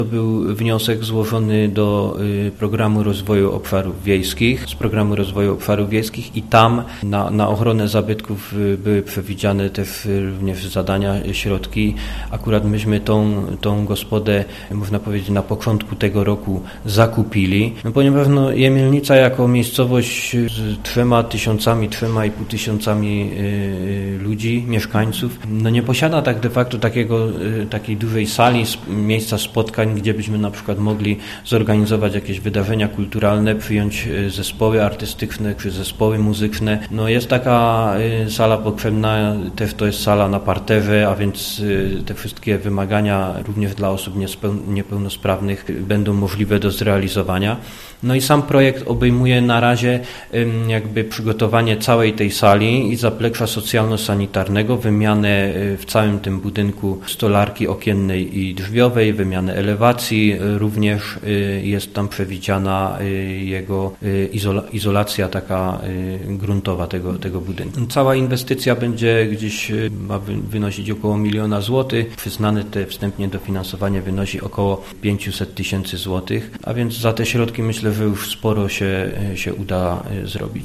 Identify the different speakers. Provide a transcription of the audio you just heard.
Speaker 1: To był wniosek złożony do Programu Rozwoju Obszarów Wiejskich, z Programu Rozwoju Obszarów Wiejskich i tam na ochronę zabytków były przewidziane też również zadania, środki. Akurat myśmy tą gospodę, można powiedzieć, na początku tego roku zakupili, ponieważ Jemielnica jako miejscowość z 3,5 tysiącami ludzi, mieszkańców, nie posiada tak de facto takiej dużej sali, miejsca spotkań, gdzie byśmy na przykład mogli zorganizować jakieś wydarzenia kulturalne, przyjąć zespoły artystyczne czy zespoły muzyczne. Jest taka sala potrzebna, też to jest sala na parterze, a więc te wszystkie wymagania również dla osób niepełnosprawnych będą możliwe do zrealizowania. I sam projekt obejmuje na razie jakby przygotowanie całej tej sali i zaplecza socjalno-sanitarnego, wymianę w całym tym budynku stolarki okiennej i drzwiowej, wymianę elewacji, również jest tam przewidziana jego izolacja taka gruntowa tego budynku. Cała inwestycja będzie ma wynosić około 1 000 000 złotych. Przyznane wstępnie dofinansowanie wynosi około 500 000 złotych, a więc za te środki myślę, że już sporo się uda zrobić.